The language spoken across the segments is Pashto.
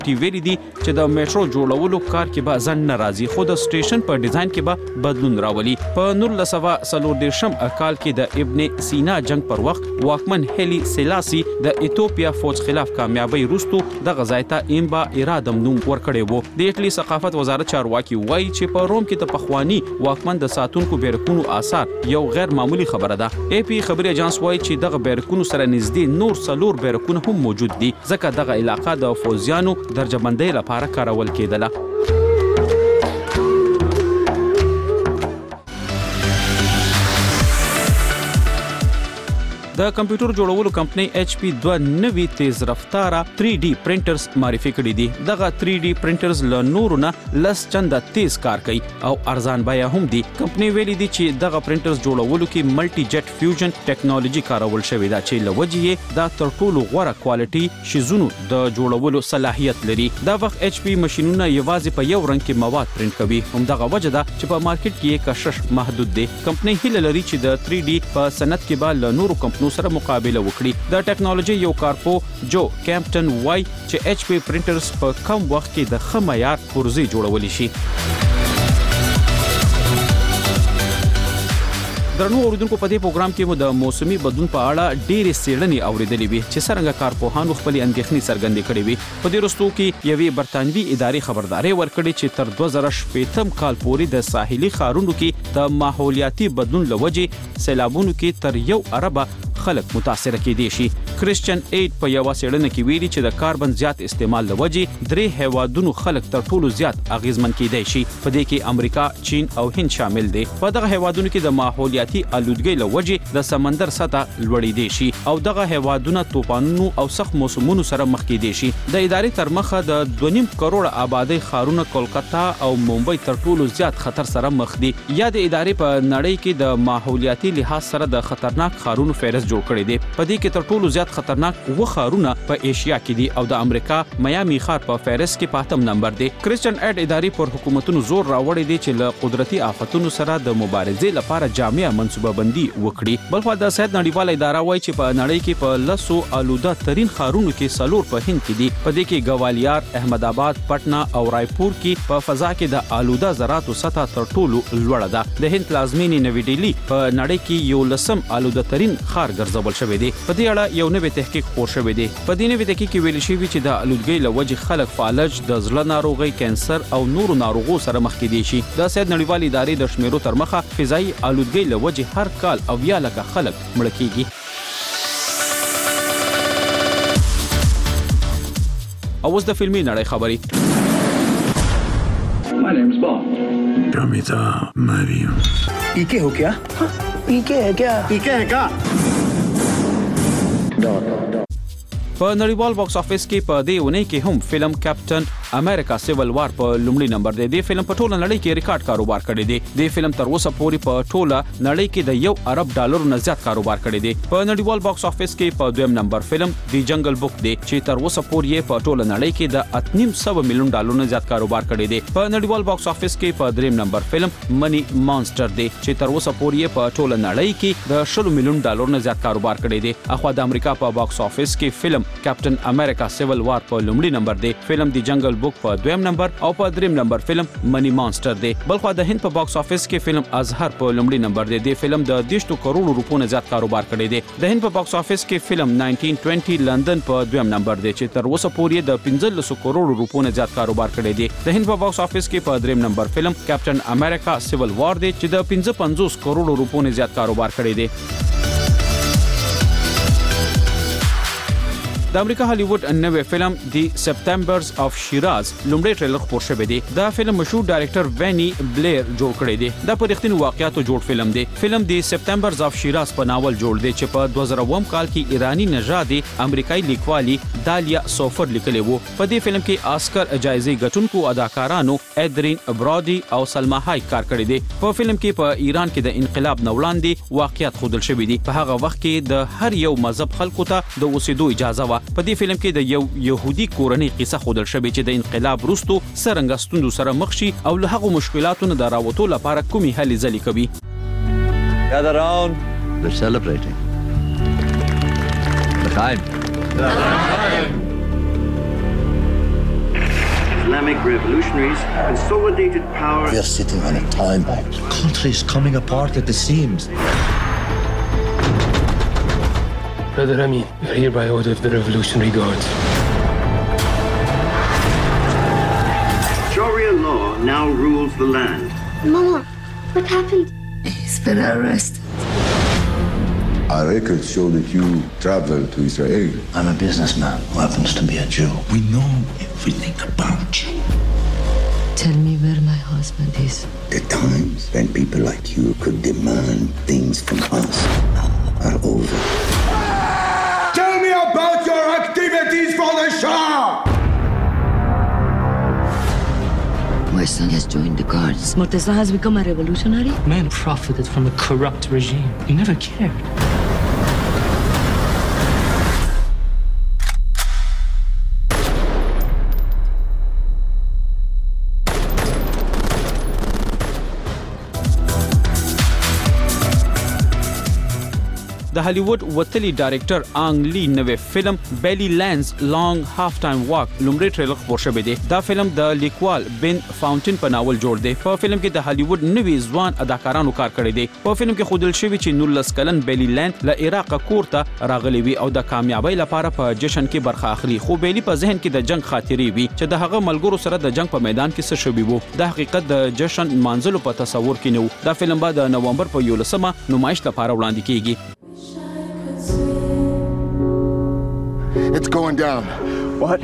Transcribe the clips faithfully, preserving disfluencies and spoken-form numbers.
ټي ویلي دي چې د میټرو جوړولو کار کې به ځنډ نه راځي خو د سټیشن په ډیزاین کې به بدلون راولي. په نولس سوه څلور دېرشم کال کې د ابن سینا جنگ پر وخت واکمن هلی سلاسی د ایتوپیا فوج خلاف کامیابی وروسته د غزایتا ایمبا ارادم نوم ورکړی وو. د ایټلی ثقافت وزارت چارواکي وایي چې په روم کې د پخوانی واکمن د ساتونکو بیرکونو آثار یو غیر معمولی خبره ده. ای پی خبري اجانس وایي چې دغه بیرکونو سره نږدې نور څلور بیرکونه هم موجود دي ځکه دغه علاقه د فوجیانو درجه‌بندۍ لپاره کارول کېدله. د کمپیوټر جوړولو کمپنۍ ایچ پی دوه نوي تیز رفتاره تھری ډي پرینټرز معرفي کړي دي. دغه تھری ډي پرینټرز له نورو نه لس چنده تیز کار کوي او ارزان بیه هم دي. کمپنۍ ویلي دي چې دغه پرینټرز جوړولو کې ملټي جټ فیوژن ټیکنالوژي کارول شوې ده چې له وجې یې دا تر ټولو غوره کوالټي شیزونو د جوړولو صلاحیت لري. دا وخت ایچ پی ماشينونه یوازې په یو رنګ کې مواد پرینټ کوي. همدغه وجه ده چې په مارکیټ کې یې کشش محدود دی. کمپنۍ هیله لري چې د تھری ډي په صنعت کې به له نورو کمپنیو سره مقابله وکړي. د ټیکنالوژي یو کارپو جو کیمپټن وای چې ایچ پی پرینټرز په کم وخت کې د ښه معیار پرزې جوړولی شي. درنو اوریدونکو په دې پروګرام کې مو د موسمي بدلون په اړه ډېرې څېړنې اوریدلې وي چې څرنګه کارپوهانو خپلې اندېښنې څرګندې کړې وي. په دې وروستو کې یوې برتانوي ادارې خبرداری ورکړې چې تر دوه زره شپږم کال پورې د ساحلي ښارونو کې د ماحولیاتي بدلون له وجې سیلابونو کې تر یو اربه خلک متاثر کېدي شي. کرسچن ایډ په یو څېړنه کې ویلي چې د کاربن زیات استعمال له وجې درې هیوادونو خلک تر ټولو زیات اغیزمن کېدای شي. په دې کې امریکا، چین او هند شامل دي. په دغه هیوادونو کې د ماحولیاتي آلودګۍ له وجې د سمندر سطح لوړېدای شي او دغه هیوادونه طوفانونو او سخت موسمونو سره مخ کېدای شي. د ادارې تر مخه د دوه نیم کروڑه آبادی ښارونه کولکتا او ممبئی تر ټولو زیات خطر سره مخ دي. یا د ادارې په نړۍ کې د ماحولیاتي لحاظ سره د خطرناک ښارونو فهرست جوړ کړی دی. په دې کې تر ټولو زیات خطرناک و ښارونه په ایشیا کې دي او د امریکا میامي ښار په فهرست کې په اتم نمبر دی. کرسچن ایډ ادارې پر حکومتونو زور راوړی دی چې له قدرتي آفتونو سره د مبارزې لپاره جامع منصوبه بندي وکړي. بلخو د صحت نړیواله اداره وایي چې په نړۍ کې په لسو آلوده ترين ښارونو کې څلور په هند کې دي. په دې کې ګوالیار، احمد آباد، پټنا او رایپور کې په فضا کې د آلوده ذراتو سطح تر ټولو لوړه ده. د هند پلازمینې نوی ډیلی په نړۍ کې یو لسم آلوده ترين ښار ګرځول شوی دی. په دې اړه یو نوی تحقیق خپور شوی دی. په دې نوی تحقیق کې ویل شوی چې د آلودګۍ له وجې خلک فالج، د زړه ناروغۍ، کینسر او نورو ناروغو سره مخ کېدای شي. د صحت نړیوالې ادارې د شمیرو تر مخه فضایي آلودګۍ له وجې هر کال اویا لکه خلک مړه کېږي. او اوس د فلمي نړۍ خبرې. My name's Bond. Pramita Mario. पीके हो क्या? पीके है क्या? पीके है क्या? په नړیوال باکس افیس کې په دې ونې کې هم فلم کیپټن امریکا سیول وار په لومړي نمبر دی. د فلم په ټوله نړۍ کې ریکارډ کاروبار کړی دی. د فلم تر اوسه پورې په ټوله نړۍ کې د یو ارب ډالرو نه زیات کاروبار کړی دی. په نړیوال باکس افیس کې په دویم نمبر فلم دی جنگل بوک دی چې تر اوسه پورې په ټوله نړۍ کې د اته نیم سوه میلیون ډالرو نه زیات کاروبار کړی دی. په نړیوال باکس افیس کې په دریم نمبر فلم منی مانسټر دی چې تر اوسه پورې په ټوله نړۍ کې د شل میلیون ډالرو نه زیات کاروبار کړی دی. اخوا د امریکا په باکس افیس کې فلم کیپټن امریکا سیول وار په لومړي نمبر دی. فلم دی جنگل بوک په دویم نمبر او په دریم نمبر فلم منی مانسټر دی. بلخو د هند په باکس افیس کې فلم ازهر په لومړي نمبر دی. د فلم د دیش کروڑو روپو نه زیات کاروبار کړی دی. د هند په باکس افیس کې فلم نولس بیس لندن په دویم نمبر دی چې تر اوسه پورې د پنځلس کروڑو روپو نه زیات کاروبار کړی دی. د هند په باکس افیس کې په دریم نمبر فلم کیپټن امریکا سیول وار دی چې د پنځه پنځوس کروڑو روپو نه زیات کاروبار کړی دی. د امریکا هالیوډ نوې فلم دی سپټمبرز اف شیراز لومړی ټریلر خپور شوی دی. دا فلم مشهور ډایرکټر وینی بلیر جوړ کړی دی. دا په رښتینو واقعیاتو جوړ فلم دی. فلم دی سپټمبرز اف شیراز په ناول جوړ دی چې په دوه زره اووم کال کې ایرانی نژادي امریکایي لیکوالي دالیا سوفر لیکلی وو. په دې فلم کې آسکر جایزې ګټونکو اداکارانو ایدرین برادي او سلما هایک کار کړی دی. په فلم کې په ایران کې د انقلاب نه وړاندې واقعیت ښودل شوي دي. په هغه وخت کې د هر یو مذهب خلکو ته د اوسېدو اجازه وه. په دې فلم کې د یو يهودي کورنۍ قصه ښودل شوې چې د انقلاب وروسته څرنګه ستونزو سره مخ شي او له هغو مشکلاتو نه د راوتو لپاره کومې هلې ځلې کوي. Gather round. They're celebrating. L'chaim. Islamic revolutionaries consolidated power. We are sitting on a time bomb. The country is coming apart at the seams. Brother Amin, you're here by order of the Revolutionary Guards. Sharia law now rules the land. Mama, what happened? He's been arrested. Our records show that you traveled to Israel. I'm a businessman who happens to be a Jew. We know everything about you. Tell me where my husband is. The times when people like you could demand things from us are over. Tell me about your activities for the Shah! My son has joined the guards. Murtaza has become a revolutionary. Man profited from a corrupt regime. He never cared. د هالیوډ وتلی ډایرکټر آنګ لی نوې فلم بیلی لینز لانګ هاف ټایم واک لومړی ټریلر خبر شوی دی. دا فلم د لیکوال بن فاونټین په ناول جوړ دی. په فلم کې د هالیوډ نوې ځوان اداکارانو کار کړی دی. په فلم کې خودل شوی چې نولس کلن بیلی لینز له عراق کور ته راغلی وي او د کامیابی لپاره په جشن کې برخه اخلي. خو بیلی په ذهن کې د جنگ خاطرې وي چې د هغه ملګرو سره د جنگ په میدان کې څه شوی وو. د حقیقت د جشن منځلو په تصور کې نه و. دا فلم به د نومبر په یولسمه نمایش لپاره وړاندې کیږي. It's going down. What?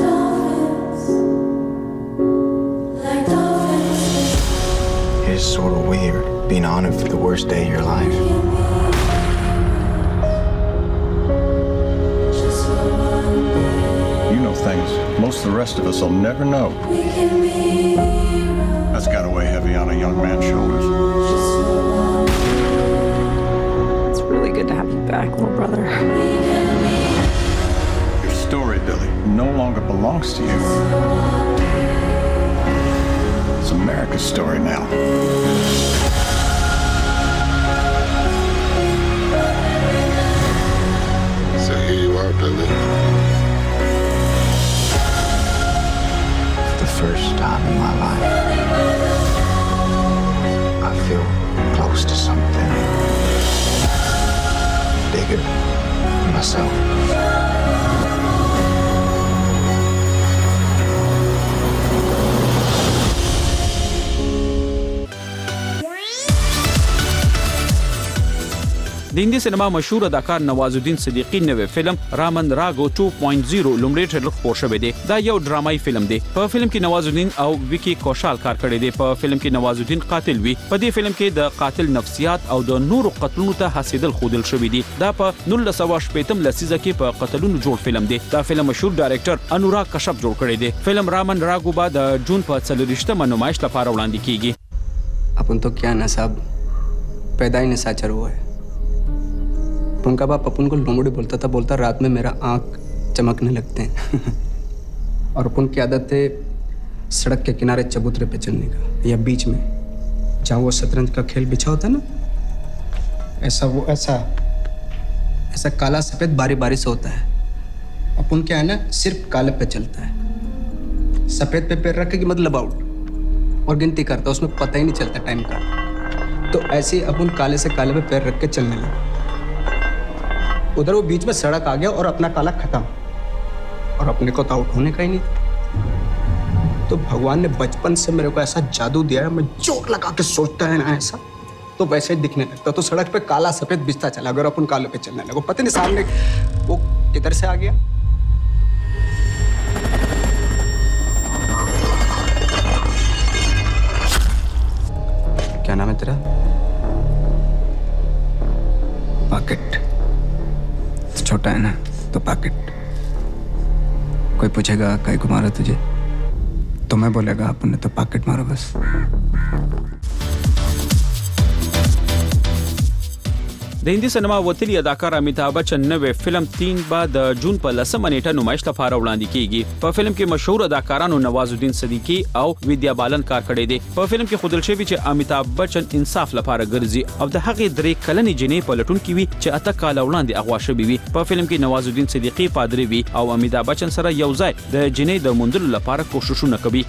It's sort of weird being honored for the worst day of your life. You know things most of the rest of us will never know. That's got to weigh heavy on a young man's shoulders. It's really good to have you back, little brother. Your story, Billy, no longer belongs to you. It's America's story now. So here you are, Billy. For the first time in my life, I feel close to something bigger than myself. د هندي سینما مشهور اداکار نوازالدین صدیقی نوې فلم رامن راګو ټو پوینټ صفر لومړی ټریلر خبر شوی دی. دا یو ډرامایي فلم دی. په فلم کې نوازالدین او وکی کوشال کار کړی دی. په فلم کې نوازالدین قاتل وي. په دې فلم کې د قاتل نفسیات او د نورو قتلونو ته حسیدل خودل شوی دی. دا په نولس سوه شپږم لسیزه کې په قتلونو جوړ فلم دی. دا فلم مشهور ډایرکټر انوراګ کشپ جوړ کړی دی. فلم رامن راګو به د جون په څلورویشتمه نمایش لپاره وړاندې کیږي. अपन तो क्या नसाब पैदा ही निशाचर हुआ है. उनका बाप अपन को लोमड़ी बोलता था, बोलता रात में मेरा आँख चमकने लगते हैं. और अपन की आदत है सड़क के किनारे चबूतरे पे चलने का या बीच में जहाँ वो शतरंज का खेल बिछा होता है ना, ऐसा वो ऐसा ऐसा काला सफेद बारी बारी से होता है. अपन क्या है ना सिर्फ काले पे चलता है. सफेद पे पैर रखे कि मतलब आउट और गिनती करता, उसमें पता ही नहीं चलता टाइम का. तो ऐसे ही अपन काले से काले पे पैर रख के चलने लगे. उधर वो बीच में सड़क आ गया और अपना काला खत्म, और अपने को तो आउट होने का ही नहीं. तो भगवान ने बचपन से मेरे को ऐसा जादू दिया है, मैं जोर लगा के सोचता है ना ऐसा तो वैसे ही दिखने लगता. तो सड़क पे काला सफेद बिछता चला, अगर अपन काले पे चलने लगो पता नहीं सामने वो किधर से आ गया. क्या नाम है तेरा? पॉकेट. छोटा है ना तो पॉकेट. कोई पूछेगा कहीं को मारा तुझे तो मैं बोलेगा अपन ने तो पॉकेट मारा बस. د د هندي سینما وتلی اداکار امیتابھ بچن نوې فلم تین با د جون په لسمه نیټه نمایش لپاره وړاندې کیږي. په فلم کې مشهور اداکارانو نوازالدین صدیقی او ویدیا بالن کار کړی دی. په فلم کې خودل شوی چې امیتابھ بچن انصاف لپاره ګرځي او د هغې درې کلنې جنې په لټون کې وي چې اته کال وړاندې اغوا شوی وي. په فلم کې نوازالدین صدیقی پادری وي او امیتابھ بچن سره یو ځای د جنې د موندلو لپاره کوششونه کوي.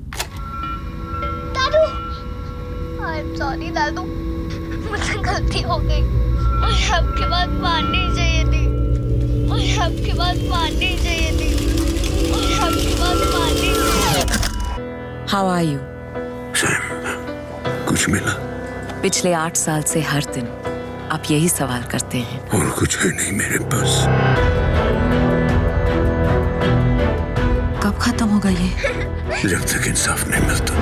दादू, I'm sorry दादू, मुझसे गलती हो गई. मुझे आपकी बात माननी चाहिए थी. मुझे आपकी बात माननी चाहिए थी. मुझे आपकी बात माननी चाहिए. How are you? कुछ मिला? पिछले आठ साल से हर दिन आप यही सवाल करते हैं. और कुछ है नहीं मेरे पास. कब खत्म होगा ये? जब तक इंसाफ नहीं मिलता.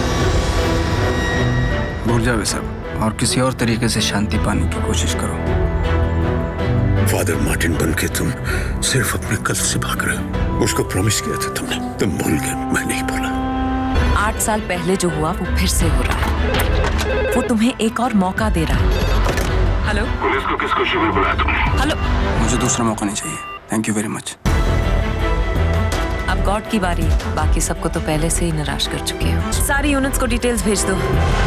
भूल जाओ सब और किसी और तरीके से शांति पाने की कोशिश करो. फादर मार्टिन बन के तुम सिर्फ अपने कल्प से भाग रहे हो. उसको प्रॉमिस किया था तुमने, तुम भूल गए, मैं नहीं भूला. आठ साल पहले जो हुआ वो फिर से हो रहा है. वो तुम्हें एक और मौका दे रहा है. हेलो, पुलिस को किस खुशी में बुलाया तुमने? हेलो, मुझे दूसरा मौका नहीं चाहिए. Thank you very much. अब गॉड की बारी. बाकी सबको तो पहले से ही निराश कर चुके हो. सारी यूनिट्स को डिटेल्स भेज दो.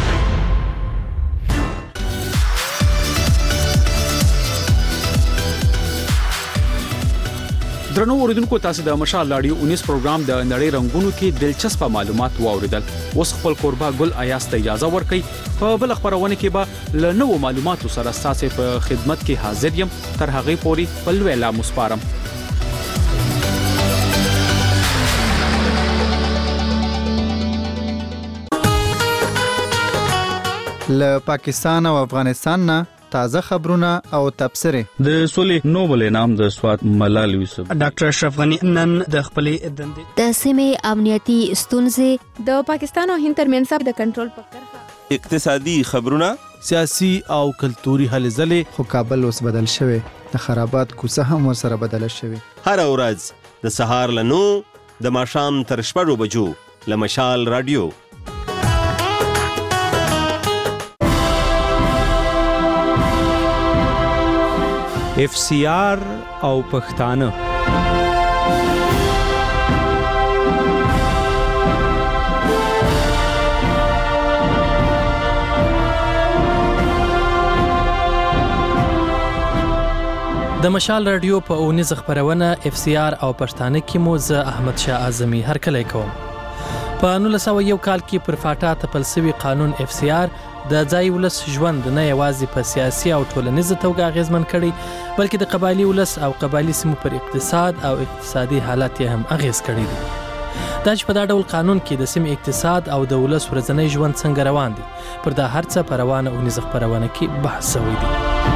درنو اوریدونکو تاسو د مشال لاډیو انیس پروګرام د نړۍ رنگونو کې دلچسپ معلومات واوریدل. اوس خپل قربا ګل ایاس ته اجازه ورکړئ. په بل خبرونه کې به له نوو معلوماتو سره تاسو په خدمت کې حاضر یم. تر هغه پورې په لوی لا مسپارم. له پاکستان او افغانستان نه تازه خبرونه او تبصره. د سولې نوبل انعام د سوات ملال یوسف ډاکټر اشرف غنی نن د خپلې دندې د سیمې امنیتي ستونزې د پاکستان او هند ترمنځ د کنټرول په کرښه اقتصادي خبرونه سیاسي او کلتوري هلې ځلې. خو کابل اوس بدل شوی. د خرابات کوڅه هم ورسره بدله شوی. هر ورځ د سهار له نو د ماښام تر شپږو بجو له مشال رادیو. اف سی آر او پښتانه. د مشال رادیو په اونیز خبرونه اف سی آر او پښتانه کې مو زه احمد شاه اعظمي هر کله کوم. په نولس سوه یو کال کې پر فاټا تپل شوی قانون اف سی آر د ځای ولس ژوند نه یوازې په سیاسي او ټولنیزه توګه اغیزمن کړي بلکې د قبایلی ولس او قبایلی سیمو پر اقتصاد او اقتصادي حالت یې هم اغیز کړی دی. دا چې په دا ډول قانون کې د سیمې اقتصاد او د ولس ورځنی ژوند څنګه روان دي پر دا هر څه په روانه اونیز خبرونه کې بحث شوی دی.